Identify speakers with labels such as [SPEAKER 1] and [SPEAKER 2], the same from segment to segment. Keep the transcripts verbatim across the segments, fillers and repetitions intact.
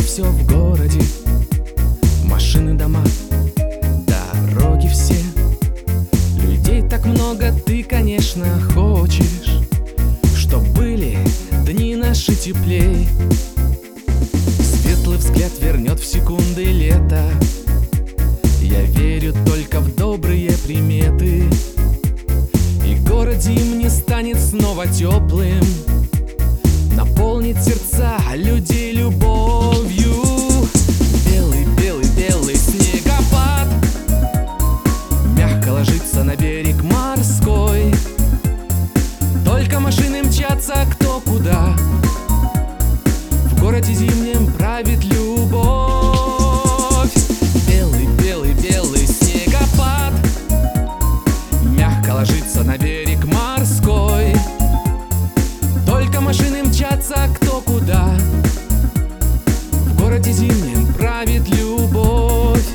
[SPEAKER 1] все в городе. Машины, дома, дороги все. Людей так много, ты, конечно, хочешь, чтоб были дни наши теплей. Светлый взгляд вернет в секунды лето. Я верю только в добрые приметы, и город зимний станет снова теплым, наполнит сердца людей любовью. Белый, белый, белый снегопад мягко ложится на берег морской. Только машины мчатся кто куда. В городе зимнем правит любовь. Белый, белый, белый снегопад мягко ложится на берег морской. Только машины мчатся кто куда. В городе зимнем правит любовь.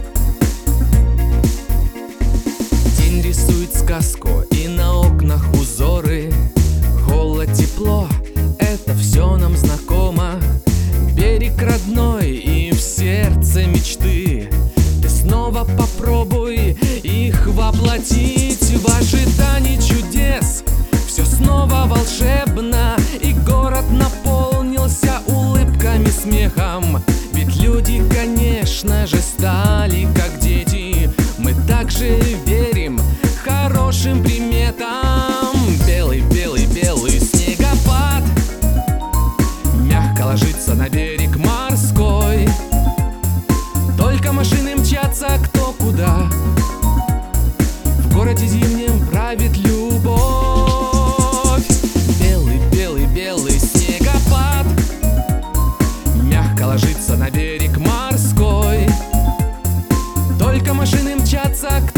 [SPEAKER 1] День рисует сказку, и на окнах узоры. Холод, тепло, это все нам знакомо. Берег родной и в сердце мечты. Ты снова попробуй их воплотить. В ожидании чудес все снова волшебно, и город наполнился улыбками, смехом. Ведь люди, конечно же, стали как дети. Мы также верим хорошим приметам. Белый, белый, белый снегопад мягко ложится на берег морской. Только машины мчатся кто куда. В городе зимнем правит любовь. Белый, белый, белый снегопад мягко ложится на берег морской. Только машины мчатся кто